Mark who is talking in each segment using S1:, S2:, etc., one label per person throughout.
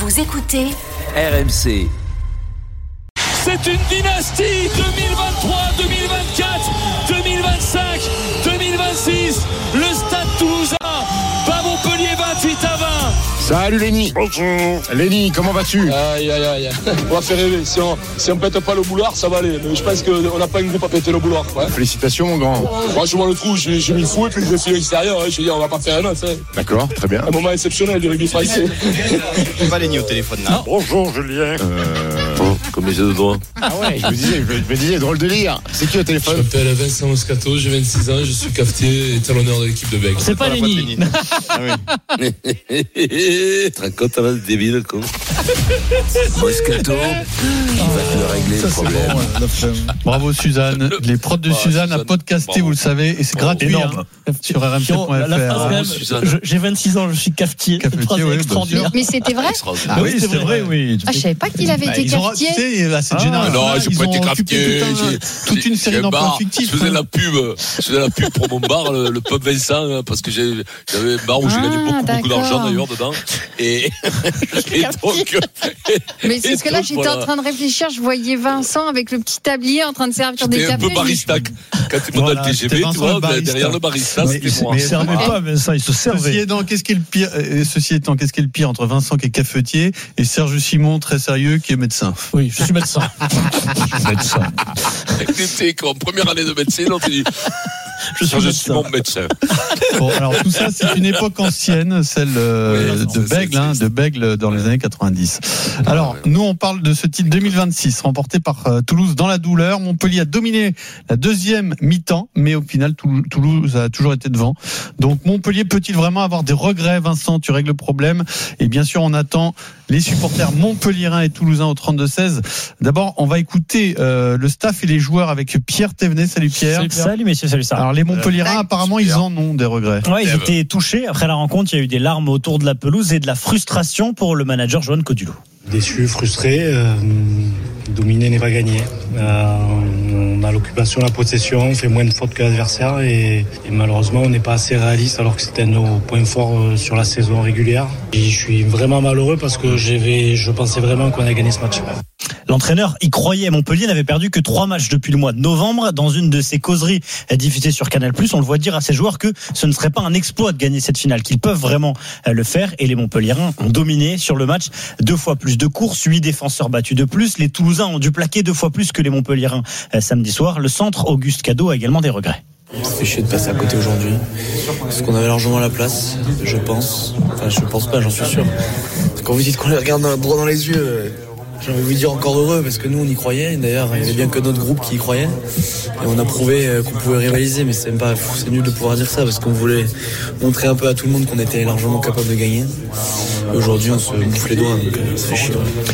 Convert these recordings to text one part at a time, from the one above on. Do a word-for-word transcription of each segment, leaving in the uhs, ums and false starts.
S1: Vous écoutez
S2: R M C.
S3: C'est une dynastie deux mille vingt-trois, deux mille vingt-quatre, deux mille vingt-cinq, deux mille vingt-six. Le Stade Toulousain bat Montpellier vingt-huit à vingt.
S4: Salut Lenny.
S5: Bonjour.
S4: Lenny, comment vas-tu?
S5: Aïe aïe aïe. On va faire rêver. Si on, si on pète pas le boulard, ça va aller. Mais je pense qu'on n'a pas un groupe à péter le boulard. Ouais.
S4: Félicitations mon grand.
S5: Moi je vois le trou, j'ai, j'ai mis le fou et puis je vais filer l'extérieur. Hein. Je vais dire, on va pas faire un autre. Hein.
S4: D'accord, très bien.
S5: Un moment exceptionnel du rugby français.
S6: On va Lenny au téléphone là.
S5: Bonjour Julien.
S4: Euh...
S6: Oh, comme les yeux de doigts.
S4: Ah ouais, je me disais, je me disais, drôle de lire. C'est qui au téléphone?
S7: Je m'appelle Vincent Moscato, j'ai vingt-six ans, je suis cafetier et talonneur de l'équipe de Bègles.
S6: C'est pas Lenny. Ah oui. Tu te rends compte, t'as mal débile, con.
S2: Moscato, il va te régler
S8: ça,
S2: le problème.
S8: Bon, bravo Suzanne. Les prods de
S6: Ah,
S8: Suzanne à
S6: Suzanne,
S8: podcaster,
S6: bravo.
S8: vous le savez, et c'est gratuit
S9: Énorme.
S8: hein, sur R M C point F R.
S9: La phrase, quand même,
S6: Suzanne.
S9: je- j'ai vingt-six ans, je suis cafetier.
S8: Cafetier,
S9: Cette phrase est
S8: oui, bien
S9: extraordinaire.
S10: Mais c'était vrai?
S6: Extraordinaire.
S8: Ah
S9: oui, c'est vrai, oui.
S10: Ah, je savais pas qu'il avait
S8: Bah,
S10: été
S8: ils ont
S10: cafetier.
S8: raconté à cette
S9: Ah,
S8: génération.
S6: non, j'ai
S8: ils
S6: pas
S8: ont
S6: été
S8: occupé
S6: cafetier,
S8: tout un-
S6: j'ai-
S8: toute une série
S6: j'ai
S8: d'emplois
S6: marre.
S8: fictifs.
S6: Je faisais
S8: hein.
S6: la pub, je faisais la pub pour mon bar, le, le pub Vincent, hein, parce que j'ai, j'avais un bar où j'ai
S10: Ah,
S6: gagné beaucoup, beaucoup
S10: d'accord.
S6: d'argent d'ailleurs dedans. Et, et donc,
S10: Mais c'est
S6: et
S10: parce que là,
S6: donc,
S10: j'étais
S6: voilà.
S10: en train de réfléchir, je voyais Vincent avec le petit tablier en train de servir des
S6: J'étais un
S10: cafés.
S6: peu barista. Quand tu montes
S8: Voilà,
S6: dans le T G V,
S8: c'était
S6: tu
S8: Vincent
S6: vois,
S8: le barista.
S6: derrière le barista,
S9: Mais
S6: c'était moi.
S9: il ne servait pas, Vincent, il se
S8: Ceci
S9: servait.
S8: étant, qu'est-ce qui est le pire, euh, ceci étant, qu'est-ce qui est le pire entre Vincent qui est cafetier et Serge Simon, très sérieux, qui est médecin?
S9: Oui, je suis médecin. Je suis médecin.
S6: T'étais en première année de médecine, on te dit,
S9: Je suis
S6: je suis
S9: médecin.
S6: mon médecin.
S8: Bon, alors tout ça, c'est une époque ancienne, celle euh,
S6: Oui,
S8: de
S6: c'est-
S8: Bègles,
S6: c'est-
S8: hein, de Bègles dans les années quatre-vingt-dix. Alors, nous, on parle de ce titre deux mille vingt-six, remporté par euh, Toulouse dans la douleur. Montpellier a dominé la deuxième mi-temps, mais au final, Toul- Toulouse a toujours été devant. Donc, Montpellier peut-il vraiment avoir des regrets? Vincent, tu règles le problème. Et bien sûr, on attend les supporters montpelliérains et toulousains au trente-deux seize. D'abord, on va écouter euh, le staff et les joueurs avec Pierre Thévenet. Salut Pierre.
S9: Salut messieurs, salut ça.
S8: Alors, les Montpelliérains, apparemment, ils en ont des regrets.
S9: Ouais, ils étaient touchés. Après la rencontre, il y a eu des larmes autour de la pelouse et de la frustration pour le manager Johan Codulot.
S11: Déçu, frustré, euh, dominer n'est pas gagné. Euh, on a l'occupation, la possession, on fait moins de fautes que l'adversaire et, et malheureusement on n'est pas assez réaliste alors que c'était nos points forts euh, sur la saison régulière. Et je suis vraiment malheureux parce que j'avais, je pensais vraiment qu'on allait gagner ce match.
S9: L'entraîneur y croyait. Montpellier n'avait perdu que trois matchs depuis le mois de novembre. Dans une de ses causeries diffusées sur Canal+, on le voit dire à ses joueurs que ce ne serait pas un exploit de gagner cette finale, qu'ils peuvent vraiment le faire. Et les Montpelliérains ont dominé sur le match. Deux fois plus de courses, huit défenseurs battus de plus. Les Toulousains ont dû plaquer deux fois plus que les Montpelliérains samedi soir. Le centre Auguste Cadeau a également des regrets.
S12: Ça fait chier de passer à côté aujourd'hui. Parce qu'on avait largement la place, je pense. Enfin, je pense pas, j'en suis sûr. Quand vous dites qu'on les regarde droit dans les yeux, j'ai envie de vous dire encore heureux parce que nous on y croyait. D'ailleurs, il y avait bien que notre groupe qui y croyait. Et on a prouvé qu'on pouvait rivaliser, mais c'est même pas, c'est nul de pouvoir dire ça parce qu'on voulait montrer un peu à tout le monde qu'on était largement capable de gagner. Et aujourd'hui, on se bouffe les doigts, donc ça fait chier.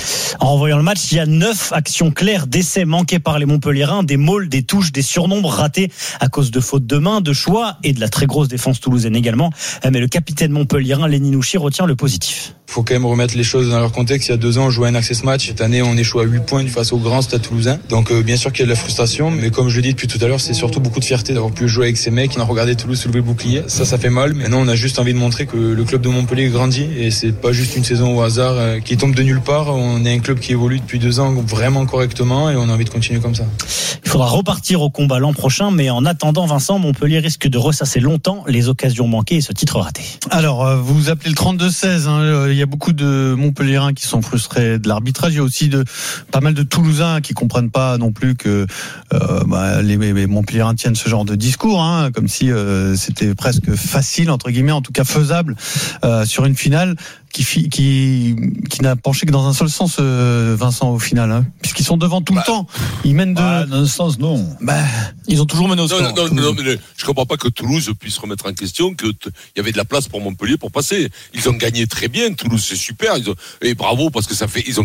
S9: En revoyant le match, il y a neuf actions claires d'essais manqués par les Montpelliérains, des mauls, des touches, des surnombres ratés à cause de fautes de main, de choix et de la très grosse défense toulousaine également. Mais le capitaine montpelliérain, Lenny Nouchi, retient le positif.
S13: Il faut quand même remettre les choses dans leur contexte. Il y a deux ans, on jouait un access match. Cette année, on échoue à huit points face au grand Stade Toulousain. Donc, euh, bien sûr qu'il y a de la frustration. Mais comme je le dis depuis tout à l'heure, c'est surtout beaucoup de fierté d'avoir pu jouer avec ces mecs qui ont regardé Toulouse soulever le bouclier. Ça, ça fait mal. Mais non, on a juste envie de montrer que le club de Montpellier grandit. Et c'est pas juste une saison au hasard euh, qui tombe de nulle part. On est un club qui évolue depuis deux ans vraiment correctement. Et on a envie de continuer comme ça.
S9: Il faudra repartir au combat l'an prochain. Mais en attendant, Vincent, Montpellier risque de ressasser longtemps les occasions manquées et ce titre raté.
S8: Alors, euh, vous appelez le trente-deux seize. Hein, il y a beaucoup de Montpelliérains qui sont frustrés de l'arbitrage. Il y a aussi de pas mal de Toulousains qui comprennent pas non plus que euh, bah, les, les Montpelliérains tiennent ce genre de discours, hein, comme si euh, c'était presque facile entre guillemets, en tout cas faisable euh, sur une finale qui qui qui n'a penché que dans un seul sens, euh, Vincent, au final, hein, puisqu'ils sont devant tout bah, le temps. Ils mènent de
S9: bah, dans un sens non.
S8: Bah,
S9: ils ont toujours mené au score.
S6: Non, non, non, non, mais je comprends pas que Toulouse puisse remettre en question que t- il y avait de la place pour Montpellier pour passer. Ils ont gagné très bien. Toulouse, c'est super. Ils ont, et bravo parce que ça fait, ils ont quatre titres de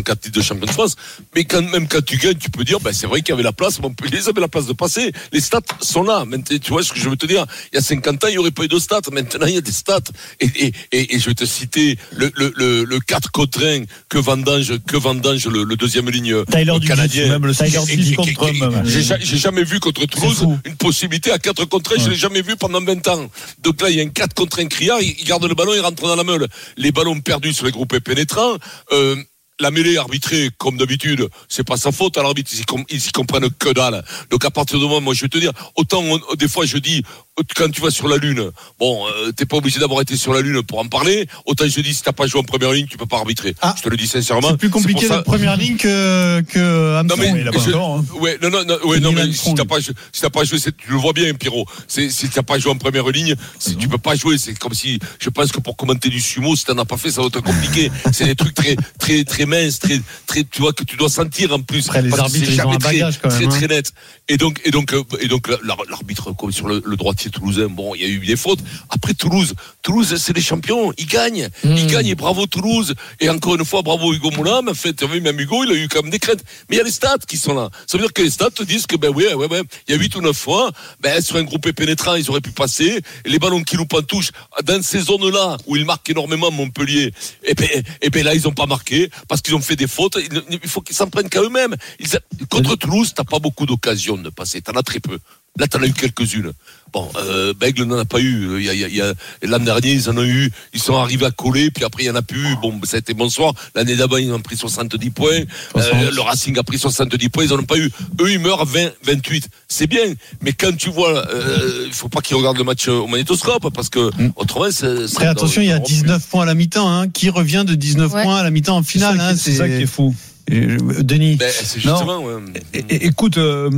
S6: champion de France. Mais quand même quand tu gagnes, tu peux dire, ben c'est vrai qu'il y avait la place. Montpellier, ils avaient la place de passer. Les stats sont là. Maintenant, tu vois ce que je veux te dire. Il y a cinquante ans, il n'y aurait pas eu de stats. Maintenant, il y a des stats. Et, et, et, et je vais te citer le, le, le, le quatre contre un que vendange, que vendange le, le deuxième ligne
S9: Tyler
S6: canadien.
S9: Même le Tyler Dubuis contre eux.
S6: J'ai, j'ai jamais vu contre Toulouse une possibilité à quatre contre un. Ouais. Je l'ai jamais vu pendant vingt ans. Donc là, il y a un quatre contre un criard. Il, il garde le ballon, il rentre dans la meule. Les ballons perdus sur les groupes pénétrants. Euh, La mêlée arbitrée, comme d'habitude, c'est pas sa faute à l'arbitre, ils, com- ils y comprennent que dalle. Donc à partir du moment, moi je vais te dire, autant on, des fois je dis, quand tu vas sur la Lune, bon, euh, t'es pas obligé d'avoir été sur la Lune pour en parler, autant je dis, si t'as pas joué en première ligne, tu peux pas arbitrer. Ah, je te le dis sincèrement.
S8: C'est plus compliqué la première ligne que, que Armstrong.
S6: Non mais,
S8: il a pas
S6: je,
S8: encore, hein.
S6: ouais, non, non, non, ouais, non mais si t'as pas, si t'as pas joué, c'est, tu le vois bien, Pierrot. C'est, si t'as pas joué en première ligne, si tu peux pas jouer, c'est comme si, je pense que pour commenter du sumo, si t'en as pas fait, ça va être compliqué. C'est des trucs très, très, très minces, très, très, tu vois, que tu dois sentir en plus.
S8: Après, les arbitres, ils ont un bagage quand même.
S6: Très, très, très net. Et donc, et donc, et donc, l'arbitre, comme sur le, le droitier toulousain, bon, il y a eu des fautes. Après, Toulouse, Toulouse, c'est les champions. Ils gagnent. Mmh. Ils gagnent et bravo Toulouse. Et encore une fois, bravo Hugo Moulin. Mais en fait, même Hugo, il a eu quand même des crêtes. Mais il y a les stats qui sont là. Ça veut dire que les stats te disent que, ben oui, ouais, ouais, il y a huit ou neuf fois, ben, sur un groupe pénétrant, ils auraient pu passer. Et les ballons qui loupent en touche, dans ces zones-là, où ils marquent énormément Montpellier, et ben, et ben là, ils ont pas marqué, parce qu'ils ont fait des fautes. Il faut qu'ils s'en prennent qu'à eux-mêmes. Ils a... Contre Toulouse, t'as pas beaucoup d'occasions de passer. T'en as très peu. Là, t'en as eu quelques-unes. Bon, euh, Bègle n'en a pas eu. Il y a, il y a, il y a, l'an dernier, ils en ont eu. Ils sont arrivés à coller, puis après, il y en a plus eu. Bon, ça a été bonsoir. L'année d'avant, ils ont pris soixante-dix points. Euh, le Racing a pris soixante-dix points. Ils en ont pas eu. Eux, ils meurent à vingt, vingt-huit. C'est bien. Mais quand tu vois, euh, il faut pas qu'ils regardent le match au magnétoscope, parce que, mmh. autrement, c'est,
S8: après, attention, il y a dix-neuf points à la mi-temps, hein. Qui revient de dix-neuf ouais. points à la mi-temps en finale,
S9: c'est,
S8: hein.
S9: c'est, c'est ça qui est fou.
S8: Denis.
S6: Ben, c'est justement, ouais.
S1: é- é- écoute, euh,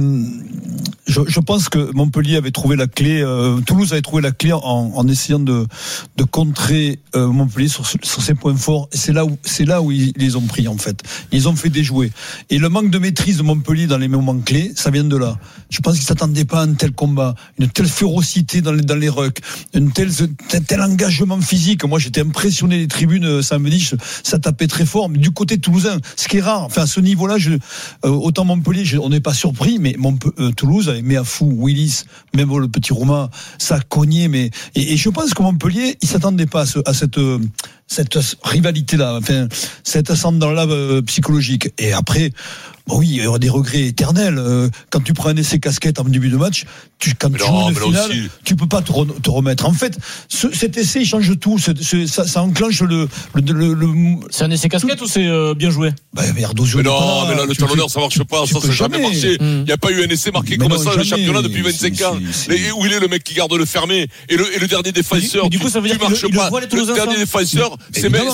S1: je, je pense que Montpellier avait trouvé la clé, euh, Toulouse avait trouvé la clé en, en essayant de, de contrer euh, Montpellier sur, sur ses points forts. Et c'est là où, c'est là où ils, ils les ont pris, en fait. Ils ont fait déjouer. Et le manque de maîtrise de Montpellier dans les moments clés, ça vient de là. Je pense qu'ils s'attendaient pas à un tel combat, une telle férocité dans les, dans les rucks, une telle, un tel engagement physique. Moi, j'étais impressionné des tribunes samedi, ça tapait très fort. Mais du côté toulousain, ce qui est rare, enfin, à ce niveau-là, je, euh, autant Montpellier, je, on n'est pas surpris, mais Montpe- euh, Toulouse avait Méafou, Willis, même le petit Roumain, ça a cogné, mais, et, et je pense que Montpellier, il s'attendait pas à, ce, à cette, euh, cette rivalité-là, enfin, cet ascendant-là euh, psychologique. Et après, bon, oui, il y aura des regrets éternels. Euh, quand tu prends un essai casquette en début de match, tu, quand mais tu non, joues une finale, aussi... tu peux pas te, re, te remettre. En fait, ce, cet essai, il change tout. Ce, ce, ça, ça enclenche le, le, le, le.
S9: C'est un essai casquette tout... ou c'est euh, bien joué?
S1: Bah, Ardosio.
S6: Mais non, mais là, le talonneur, ça marche pas. Ça, ça n'a jamais marché. Il n'y a pas eu un essai marqué mais comme non, ça dans le championnat depuis vingt-cinq c'est, ans. C'est, c'est... Où il est le mec qui garde le fermé et le, et le dernier défenseur.
S9: Mais du coup, ça veut dire qu'il
S6: marche pas.
S9: Le
S6: dernier défenseur, c'est même.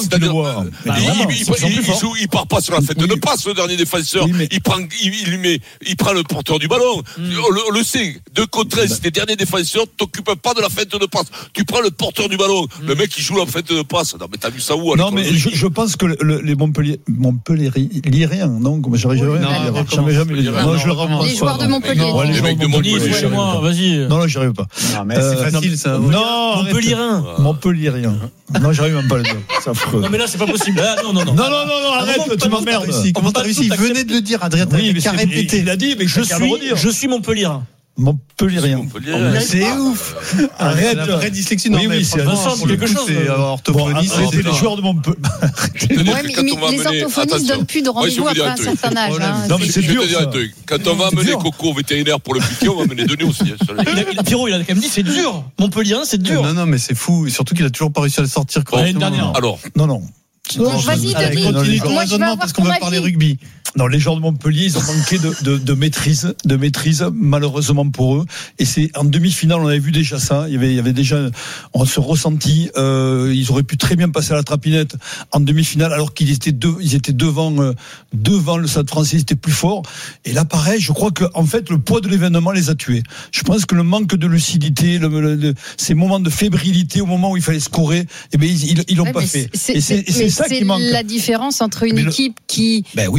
S6: Il part pas sur la fête de passe, le dernier défenseur. Il prend, il met, il prend le porteur du ballon. On le sait. Deux contre un, si t'es dernier défenseur, t'occupes pas de la fête de passe. Tu prends le porteur du ballon. Le mec, il joue la fête de passe. Non, mais t'as vu ça où?
S1: Non, mais je, je pense que le, les Montpellier, Montpellier, rien, non? Comme j'aurais jamais, jamais, jamais.
S10: Non, je le remonte. Les joueurs de Montpellier.
S6: Les mecs de Montpellier.
S9: Vas-y.
S1: Non, là, j'y arrive pas.
S8: Non, mais c'est facile, ça.
S1: Non,
S9: Montpellier rien.
S1: Montpellier rien. Non, j'arrive même pas à le dire. C'est affreux.
S9: Non, mais là, c'est pas possible. Non, non, non.
S1: Non, non, non, arrête, tu m'emmerdes.
S8: Comment t'as réussi? Il venait de le dire, Adrien.
S1: Oui, mais c'est répété. Il a dit, mais
S9: je suis, je suis Montpellier.
S1: Montpellierien.
S8: Montpellier. C'est ouf.
S1: Arrête.
S8: La vraie dyslexie. Non,
S1: oui,
S8: mais
S1: oui, c'est
S9: quelque chose.
S8: C'est orthophoniste.
S1: Bon, c'était les joueurs de Montpellier.
S10: Ouais, mais les orthophonistes donnent plus de rendez-vous après un certain âge.
S1: Non, mais c'est dur.
S6: Quand on va amener Coco au vétérinaire pour le piquer, on va amener Denis aussi.
S9: Pierrot, il a quand même dit c'est dur. Montpellier, c'est dur.
S8: Non, non, mais c'est fou. Surtout qu'il a toujours pas réussi à le sortir correctement.
S6: Alors.
S1: Non, non.
S10: Bon, vas-y, Denis.
S8: Continue ton raisonnement parce qu'on va parler rugby.
S1: Non, les joueurs de Montpellier, ils ont manqué de, de, de maîtrise, de maîtrise, malheureusement pour eux. Et c'est en demi-finale, on avait vu déjà ça. Il y avait, il y avait déjà, on se ressentit. Euh, ils auraient pu très bien passer à la trapinette en demi-finale, alors qu'ils étaient deux, ils étaient devant, euh, devant le Stade Français, ils étaient plus forts. Et là, pareil, je crois que en fait, le poids de l'événement les a tués. Je pense que le manque de lucidité, le, le, le, ces moments de fébrilité au moment où il fallait scorer, eh ben ils, ils, ils l'ont ouais, pas fait.
S10: C'est,
S1: et c'est,
S10: c'est,
S1: c'est ça
S10: c'est
S1: qui manque.
S10: La différence entre une mais équipe le... qui
S1: ben oui,
S10: a été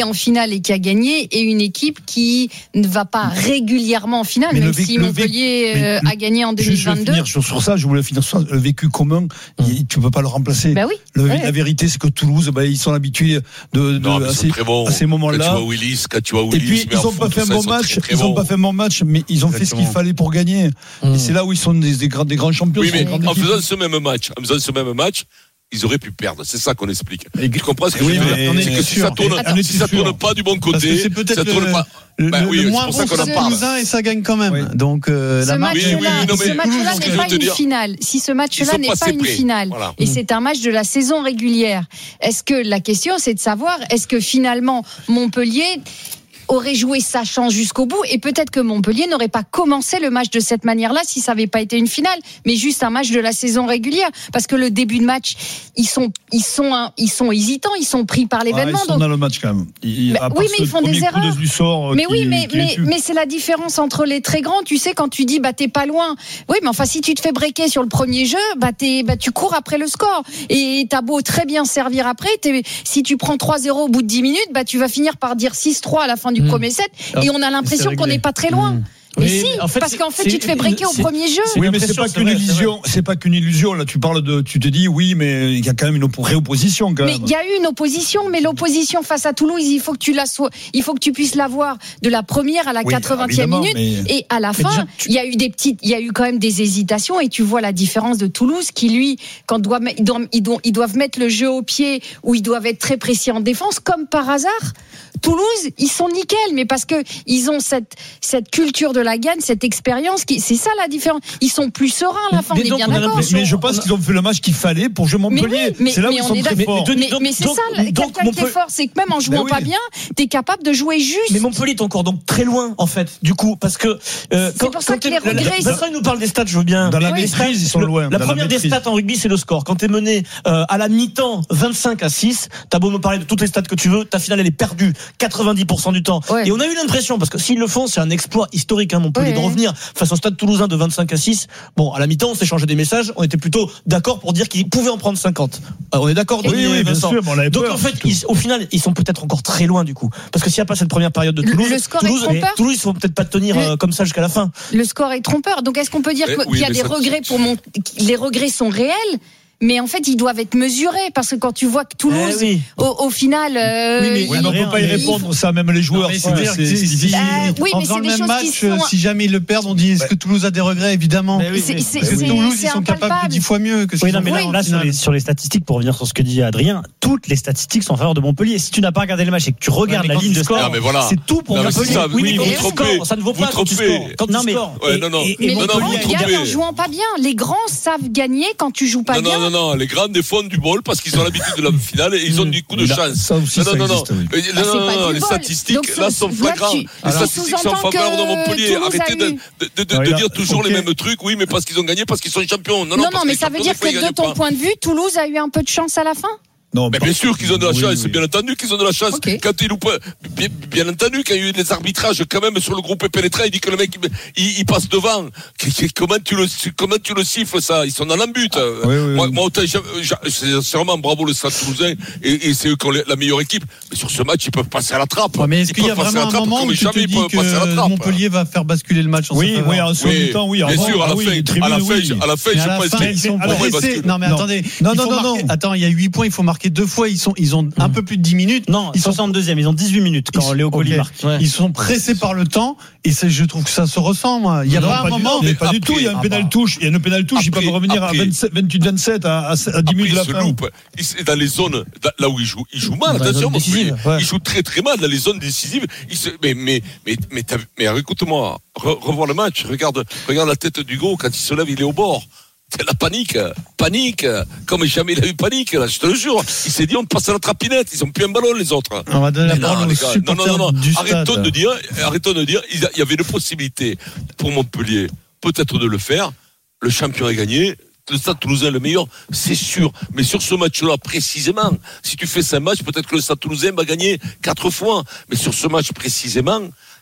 S10: en finale et qui a gagné, et une équipe qui ne va pas régulièrement en finale, mais même vécu, si Montpellier euh, a gagné en deux mille vingt-deux.
S1: Je finir sur ça, je voulais finir sur ça. Le vécu commun, mmh. il, tu peux pas le remplacer.
S10: Bah oui.
S1: Le,
S10: ouais.
S1: La vérité, c'est que Toulouse, bah, ils sont habitués de, de
S6: non,
S1: à, ces,
S6: bon.
S1: à ces moments-là.
S6: Quand tu vois Willis, quand tu vois Willis,
S1: et puis ils ont pas fait un bon match. Ils ont pas fait un bon match, mais ils ont fait ce qu'il fallait pour gagner. Mmh. Et c'est là où ils sont des, des, grands, des grands champions.
S6: Oui, mais en faisant ce même match, en faisant ce même match, ils auraient pu perdre. C'est ça qu'on explique. Et tu comprends ce que
S1: oui,
S6: je veux dire?
S1: C'est que
S6: si ça tourne,
S1: Attends,
S6: si ça tourne pas du bon côté,
S8: c'est peut-être
S6: ça tourne
S8: le,
S6: pas.
S8: Le,
S6: ben,
S8: le,
S6: oui,
S8: le moins bon côté Toulousain et ça gagne quand même. Oui. Donc euh,
S10: ce
S8: la
S10: match-là,
S6: oui, oui, non,
S10: ce match-là n'est pas une dire, finale. Si ce match-là n'est pas une prêts. finale, voilà. et mmh. c'est un match de la saison régulière, est-ce que la question c'est de savoir, est-ce que finalement Montpellier aurait joué sa chance jusqu'au bout, et peut-être que Montpellier n'aurait pas commencé le match de cette manière-là si ça n'avait pas été une finale, mais juste un match de la saison régulière, parce que le début de match, ils sont, ils sont, ils sont hésitants, ils sont pris par l'événement.
S1: Ah, ils sont
S10: donc...
S1: dans le match quand même. Ils,
S10: bah, oui, mais ils font des erreurs.
S1: Du sort
S10: mais
S1: qui,
S10: oui, mais,
S1: qui
S10: mais, mais c'est la différence entre les très grands. Tu sais, quand tu dis, bah, t'es pas loin. Oui, mais enfin, si tu te fais breaker sur le premier jeu, bah, t'es, bah, tu cours après le score. Et t'as beau très bien servir après, si tu prends trois zéro au bout de dix minutes, bah, tu vas finir par dire six trois à la fin du mmh. premier set. Et on a l'impression qu'on n'est pas très loin. Mmh. Mais oui, si, en fait, parce qu'en fait, tu te fais breaker au premier jeu.
S1: Oui, mais c'est pas qu'une illusion. C'est pas qu'une illusion. Là, tu parles de, tu te dis, oui, mais il y a quand même une réopposition, quand même.
S10: Mais il y a eu une opposition, mais l'opposition face à Toulouse, il faut que tu la sois, il faut que tu puisses la voir de la première à la quatre-vingtième oui, minute. Mais... Et à la fin, déjà, tu... il y a eu des petites, il y a eu quand même des hésitations, et tu vois la différence de Toulouse, qui lui, quand doit, ils doivent, ils doivent, ils doivent mettre le jeu au pied, où ils doivent être très précis en défense, comme par hasard. Toulouse, ils sont nickel, mais parce que ils ont cette cette culture de la gagne, cette expérience, qui, c'est ça la différence. Ils sont plus sereins à la fin, on est bien d'accord.
S1: Mais je pense qu'ils ont fait le match qu'il fallait pour jouer Montpellier.
S10: Mais oui, mais,
S1: c'est là
S10: mais
S1: où ils sont très forts.
S10: Mais, mais, mais c'est donc, ça, quelqu'un qui est fort, c'est que même en jouant ben oui. pas bien, t'es capable de jouer juste.
S14: Mais Montpellier est encore donc très loin, en fait, du coup, parce que
S10: euh, c'est quand, pour ça que les regrets.
S14: Vincent, il nous parle des stats, je veux bien.
S1: Dans la maîtrise, ils sont loin.
S14: La première des stats en rugby, c'est le score. Quand t'es mené à la mi-temps vingt-cinq à six, t'as beau me parler de toutes les stats que tu veux, ta finale elle est perdue quatre-vingt-dix pour cent du temps. Ouais. Et on a eu l'impression, parce que s'ils le font, c'est un exploit historique, hein, Montpellier, ouais. de revenir face au Stade Toulousain de vingt-cinq à six. Bon, à la mi-temps, on s'est changé des messages, on était plutôt d'accord pour dire qu'ils pouvaient en prendre cinquante. Alors, on est d'accord,
S1: oui, oui, bien sûr, bon, on
S14: donc
S1: peur,
S14: en fait, ils, au final, ils sont peut-être encore très loin du coup, parce que s'il n'y a pas cette première période de Toulouse,
S10: le score
S14: Toulouse,
S10: est trompeur.
S14: Toulouse, ils ne vont peut-être pas tenir euh, comme ça jusqu'à la fin.
S10: Le score est trompeur. Donc, est-ce qu'on peut dire qu'il oui, y a des regrets pour mon, les regrets sont réels? Mais en fait, ils doivent être mesurés, parce que quand tu vois que Toulouse, eh oui. au, au final, euh,
S1: oui, mais, oui, mais on ne peut pas y répondre, ça, même les joueurs.
S8: Non, c'est, c'est, c'est, c'est,
S10: bah, oui, mais c'est
S8: le
S10: des
S8: même
S10: choses
S8: match,
S10: qui sont...
S8: si jamais ils le perdent, on dit est-ce que Toulouse a des regrets, évidemment.
S10: Oui, c'est, c'est,
S8: parce que
S10: c'est,
S8: Toulouse,
S10: c'est
S8: ils sont
S10: impalpable.
S8: capables de dix fois mieux que ce
S9: oui,
S8: qu'ils
S9: non, mais là, là sur, les, sur les statistiques, pour revenir sur ce que dit Adrien, toutes les statistiques sont en faveur de Montpellier. Si tu n'as pas regardé le match et que tu regardes la ligne de score, c'est tout pour Montpellier.
S14: Oui, mais quand tu scores, ça ne vaut pas quand tu scores. Quand tu scores.
S6: Non, non,
S10: mais les grands gagnent en jouant pas bien. Les grands savent gagner quand tu joues pas bien.
S6: Non, non, non, les grands défendent du bol parce qu'ils ont l'habitude de la finale et ils ont du coup de chance.
S1: Ça aussi,
S6: non, non, non,
S1: existe, oui.
S6: non, non, non, non, les statistiques là sont flagrants. Les statistiques sont en faveur de Montpellier. Arrêtez de, de, de, de dire toujours okay. les mêmes trucs. Oui, mais parce qu'ils ont gagné, parce qu'ils sont champions. Non, non,
S10: non, non mais ça veut dire que de ton point de vue, Toulouse a eu un peu de chance à la fin?
S6: Non, mais bien sûr qu'ils ont de la oui, chance, oui. bien entendu qu'ils ont de la chance. Okay. Quand il loupe, bien, bien entendu, quand il y a eu des arbitrages, quand même, sur le groupe pénétrant, il dit que le mec, il, il passe devant. Comment tu le, comment tu le siffles, ça? Ils sont dans l'embut. Ah, oui, oui, moi, oui. moi, autant, c'est vraiment bravo le Stade Toulousain, et, et c'est eux qui ont la meilleure équipe. Mais sur ce match, ils peuvent passer à la trappe.
S8: Ouais, mais est-ce
S6: ils
S8: qu'il y a vraiment un moment où tu te dis que Montpellier va faire basculer le match en
S1: oui, oui, en second temps, oui.
S6: Bien sûr, à la fin, à la fin, à la fin, je pense qu'ils sont
S8: pour Non, mais attendez. Non, non, non, attends, il y a huit points, il faut marquer deux fois, ils sont, ils ont un peu plus de dix minutes.
S9: Non, ils sont soixante-deuxième, ils ont dix-huit minutes quand Léo Colli marque.
S8: Ouais. Ils sont pressés par le temps et c'est, je trouve que ça se ressent, moi. Il y a non, pas un moment.
S1: Du, mais pas après, du tout, il y a un pénal touche. Il y a une pénal touche, ils peuvent revenir après, à vingt-huit vingt-sept à, à dix minutes de la fin.
S6: Loupe. Dans les zones, là où ils jouent, ils jouent mal, attention, moi, ouais. Ils jouent très très mal dans les zones décisives. Ils se, mais, mais, mais, mais, mais, écoute-moi, re, revoir le match, regarde, regarde la tête d'Hugo, quand il se lève, il est au bord. C'est la panique, panique, comme jamais il a eu panique, là, je te le jure. Il s'est dit, on passe à la trapinette, ils ont plus un ballon, les autres.
S8: On va donner la parole aux
S6: supporters non, non, non, non. Du arrêtons stade. de dire, arrêtons de dire, il y avait une possibilité pour Montpellier, peut-être de le faire. Le champion est gagné. Le Stade Toulousain le meilleur, c'est sûr. Mais sur ce match-là, précisément, si tu fais cinq matchs, peut-être que le Stade Toulousain va gagner quatre fois. Mais sur ce match précisément,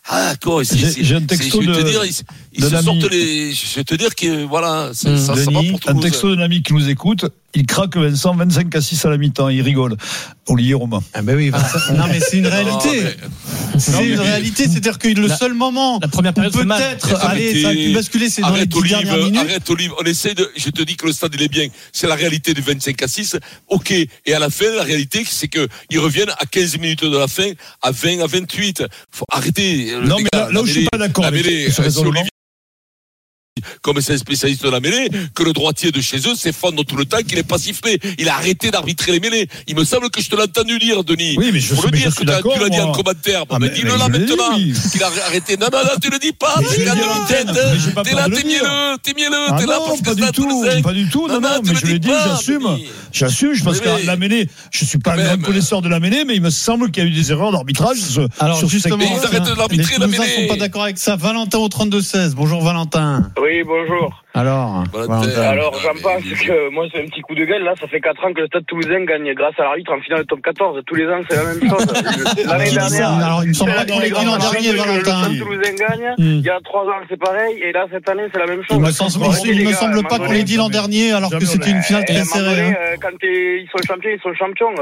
S6: Ah, d'accord. C'est,
S1: j'ai,
S6: c'est,
S1: j'ai un texto
S6: c'est, je
S1: de,
S6: vais te dire, ils, ils se sortent les, je vais te dire que, voilà, c'est, mmh. ça,
S1: Denis,
S6: ça va pour Toulouse.
S1: Un texto d'un ami qui nous écoute. Il craque Vincent, vingt-cinq à six à la mi-temps. Il rigole. Olivier Romain.
S8: Ah ben oui, Vincent. Non, mais c'est une réalité. Non, mais... C'est non, une mais... réalité. C'est-à-dire que le la, seul moment,
S14: la première période,
S8: peut-être, allez, ça a pu basculer, c'est dans les dix dernières minutes.
S6: Arrête, Olive. On essaie de, je te dis que le stade, il est bien. C'est la réalité du vingt-cinq à six. OK. Et à la fin, la réalité, c'est que ils reviennent à quinze minutes de la fin, à vingt, à vingt-huit. Faut arrêter.
S1: Non, mais là, là où je suis pas d'accord avec
S6: ce Olivier, comme c'est un spécialiste de la mêlée, que le droitier de chez eux s'effondre tout le temps, qu'il n'est pas sifflé. Il a arrêté d'arbitrer les mêlées. Il me semble que je te l'ai entendu dire, Denis.
S1: Oui, mais je
S6: Faut le dire,
S1: je
S6: que tu l'as dit en commentaire.
S1: Ah,
S6: mais dis-le là maintenant.
S1: Dit, oui.
S6: Qu'il a arrêté. Non, non, non, tu le dis pas. T'es là, t'es là, t'es mielleux, t'es mielleux,
S1: ah
S6: t'es là parce
S1: pas
S6: que
S1: du tout, pas du tout. Non, non, mais je l'ai dit, j'assume. J'assume, parce que la mêlée, je suis pas un grand connaisseur de la mêlée, mais il me semble qu'il y a eu des erreurs d'arbitrage.
S8: Alors, justement,
S6: ils arrêtent d'arbitrer la mêlée.
S8: Ils ne sont pas d'accord avec ça. Valentin au trente-deux seize. Bonjour, Valentin.
S15: Oui, bonjour.
S8: Alors,
S15: alors j'en pense que moi c'est un petit coup de gueule. Là, ça fait quatre ans que le Stade Toulousain gagne grâce à l'arbitre en finale de top quatorze. Tous les ans, c'est la même chose. L'année dernière,
S8: alors il me semble pas qu'on l'ait dit l'an dernier, Valentin.
S15: Le Stade Toulousain gagne. Il y a trois ans, c'est pareil, et là cette année, c'est la même chose.
S8: Il me semble, il me semble pas qu'on l'ait dit l'an dernier, alors que c'était une finale très serrée.
S15: Quand ils sont champions, ils sont champions.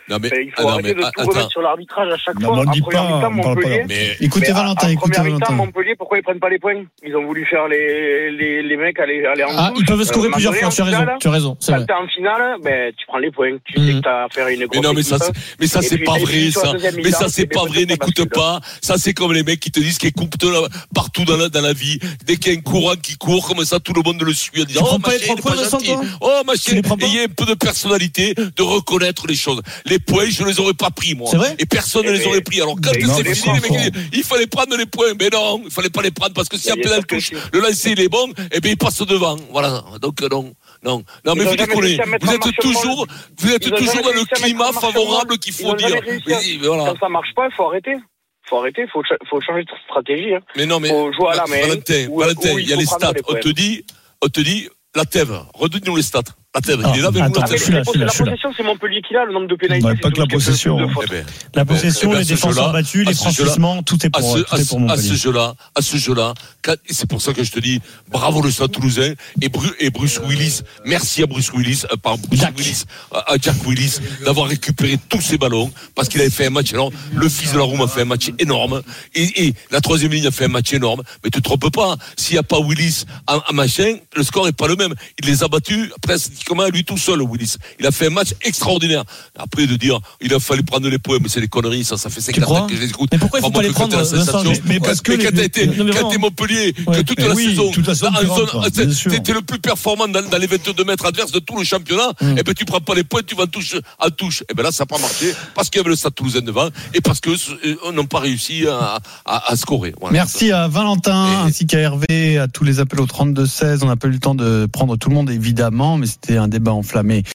S15: Il faut arrêter de tout remettre sur l'arbitrage à chaque fois. En première mi-temps, Montpellier.
S8: Écoutez Valentin, écoutez Valentin.
S15: En première mi-temps, Montpellier, pourquoi ils prennent pas les points? Ils ont voulu faire les les les mecs aller aller en
S14: ah, ils peuvent scorer euh, plusieurs fois, tu as raison, tu as raison.
S15: Quand t'es en finale, ben, tu prends les points, tu mmh. sais que t'as affaire à une grosse
S6: mais non, mais ça, c'est, mais ça, c'est
S15: puis,
S6: pas vrai, ça. Mais ça, c'est pas vrai, n'écoute pas. Ça, c'est comme les mecs qui te disent qu'ils coupent partout dans la, dans la vie. Dès qu'il y a un courant qui court, comme ça, tout le monde le suit en disant, oh, ma chérie, pas gentil. Oh, ma chérie, ayez un peu de personnalité, de reconnaître les choses. Les points, je les aurais pas pris, moi.
S14: C'est vrai?
S6: Et personne ne les aurait pris. Alors, quand c'est fini, les mecs, il fallait prendre les points. Mais non, il fallait pas les prendre parce que si après la touche, le lancer, il est bon, et bien, il passe devant. Voilà. Donc, non. Non, non, mais vous déconnez. Vous êtes toujours, vous êtes toujours dans le climat favorable qu'il faut dire.
S15: Voilà. Quand ça marche pas, il faut arrêter. Faut arrêter, faut, faut changer de stratégie. Hein.
S6: Mais non, mais.
S15: Faut jouer à la main.
S6: Valentin, Valentin, il y a les stats. On te dit, on te dit, la T E V. Redonne-nous les stats. La T E V. Il est là avec nous.
S15: La possession, c'est Montpellier qui l'a, le nombre de pénalités.
S1: Pas que la possession.
S9: La possession, les défenseurs battus, les franchissements, tout est pour Montpellier.
S6: À ce jeu-là, à ce jeu-là, c'est pour ça que je te dis, bravo le Stade Toulousain et Bruce Willis. Merci à Bruce Willis, par Bruce Willis, à Jack Willis, d'avoir récupéré tous ces ballons parce qu'il avait fait un match énorme. Le fils de la Roum a fait un match énorme et, et la troisième ligne a fait un match énorme. Mais te trompe pas, s'il n'y a pas Willis à, à machin, le score est pas le même. Il les a battus presque comment lui tout seul, Willis. Il a fait un match extraordinaire. Après de dire, il a fallu prendre les points, mais c'est des conneries, ça, ça fait cinquante ans que je les écoute.
S14: Mais pourquoi il faut pas les prendre, Vincent,
S6: mais, mais parce que mais quand t'as été, quand t'es Montpellier, ouais, que toute la
S1: oui,
S6: saison,
S1: toute la saison
S6: là, zone, t'étais le plus performant dans, dans les vingt-deux mètres adverses de tout le championnat, mm. et ben tu prends pas les points, tu vas en touche, en touche. Et ben là, ça n'a pas marché, parce qu'il y avait le Stade Toulousain devant, et parce que on n'a pas réussi à, à, à scorer. Voilà.
S8: Merci à Valentin, et... ainsi qu'à Hervé, à tous les appels au trente-deux seize. On n'a pas eu le temps de prendre tout le monde, évidemment, mais c'était un débat enflammé.